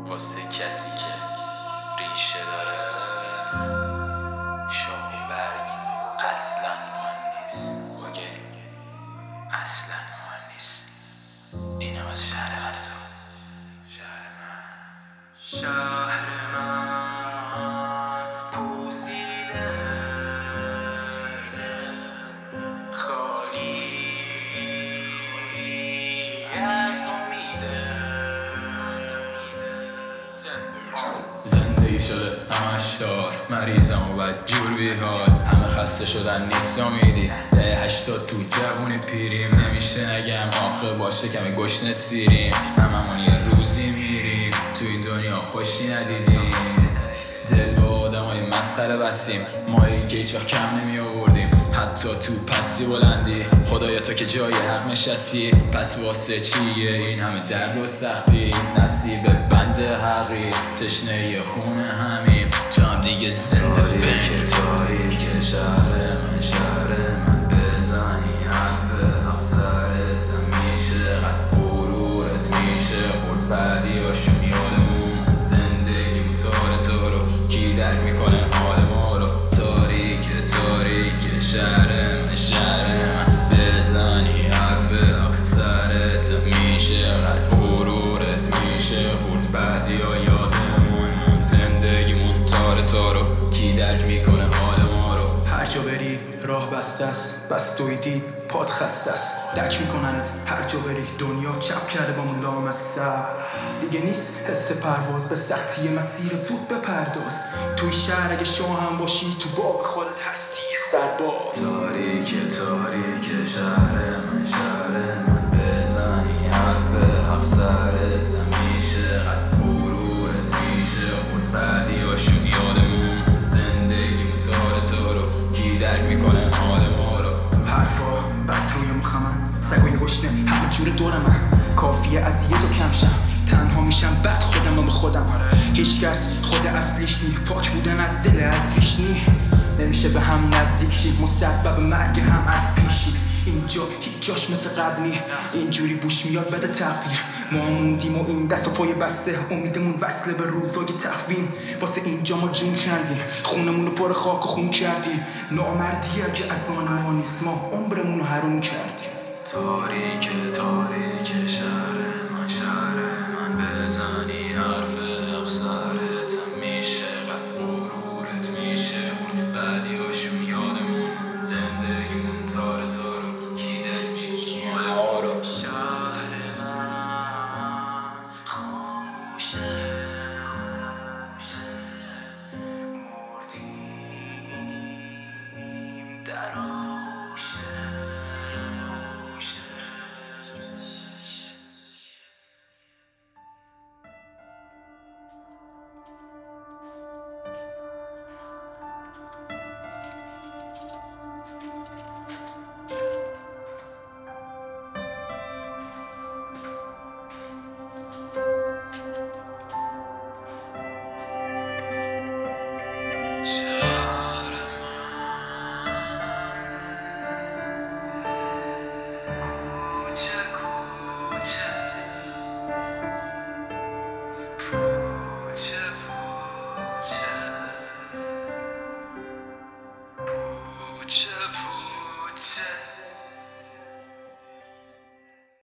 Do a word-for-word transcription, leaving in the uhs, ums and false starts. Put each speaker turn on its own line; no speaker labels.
واسه کسی که ریشه داره شاخ و برگ اصلا مهم نیست. اوکی اصلا مهم نیست. اینم از شهر من تو شهر من شهر من پوسیده خالی از امیده زندگی شده همش دار مریضم و بد جور بیحال همه خسته شدن نیست امیدی ده هشتاد تو جوون پیریم نمیشه نگم آخه باشه کمی گشنه سیریم هممون یه روزی میریم تو این دنیا خوشی ندیدیم دل به آدم های مسخره بستیم مایی که هیچ وقت کم نمی آوردیم حتی تو پسی بلندی خدایا تو که جای حق نشستی پس واسه چیه این همه درد و سختی نصیب بند حقی تشنه خونه همیم تو هم دیگه زنده بگیر تاریک شهر من شهر من بزنی حرف حق سرت میشه قد غرورت میشه خورد بعدی هاشو میادمون زندگی موتار تو رو کی درک میکنه حال ما رو تاریک تاریک شهر من شهر من بزنی حرف حق سرت میشه قد غرورت میشه خورد بعدی ها یادمون زندگیمون تار تارو کی درک میکنه حال ما رو
هر جا بری راه بسته است بس دویدی پاد خسته است درک میکننت هر جا بری دنیا چپ کرده با مون لام از سر دیگه نیست حس پرواز به سختی مسیر زود بپرداز توی شهر اگه شاه هم باشی تو باغ خودت هستی یه سرباز
تاریک تاریک شهر من شهر من بزنی حرف حق سرت میشه قد غرورت میشه خورد بعدی هاشون یادمون زندگی موتار تو رو کی درک میکنه حال ما رو
حرفا بد روی مخمن سگوی گشنه همه جور دورمه کافیه از یه دو کمشم تنها میشم بعد خودم و به خودم هیچ کس خود اصلیش نی پاک بودن از دل از ریش نی نمیشه به هم نزدیک شی مسبب مرگ هم از پیشی اینجا هیچ جاش مثل قبل نی اینجوری بوش میاد بده تقدیر ما موندیم و این دست و پای بسته امیدمون وصله به روزای تقویم واسه اینجا ما جون کندیم خونمون رو پر خاک و خون کردیم نامردیه که از آن ما نیست ما عمرمون رو حروم کردیم
تاریک تاریک شهر من شهر من بزنی حرف حق سرت میشه قد غرورت میشه خورد بعدی هاشون یادمون زندگیمون تار تارو کی درک میکنی حال ما رو
شهر من خاموشه